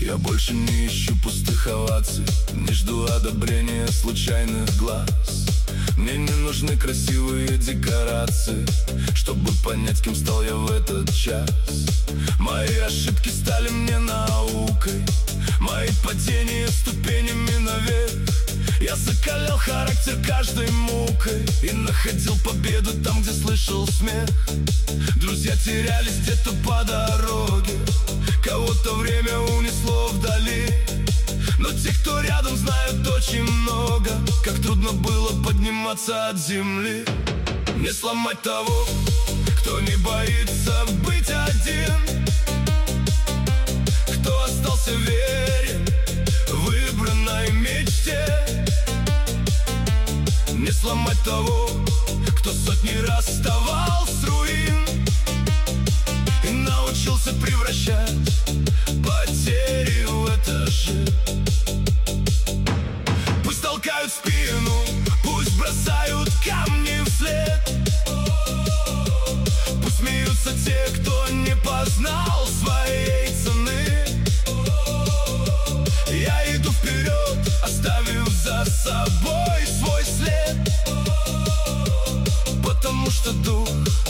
Я больше не ищу пустых оваций, не жду одобрения случайных глаз. Мне не нужны красивые декорации, чтобы понять, кем стал я в этот час. Мои ошибки стали мне наукой, мои падения ступенями наверх. Я закалял характер каждой мукой и находил победу там, где слышал смех. Друзья терялись где-то по дороге, кого-то время унесло вдали. Но те, кто рядом, знают очень много, как трудно было подниматься от земли. Не сломать того, кто не боится быть один, кто остался верен выбранной мечте. Не сломать того, кто сотни раз вставал с руин и научился превращать потери в этажи. Пусть толкают спину, пусть бросают камни вслед, пусть смеются те, кто не познал своей цены. Я иду вперед, оставив за собой свой след, потому что дух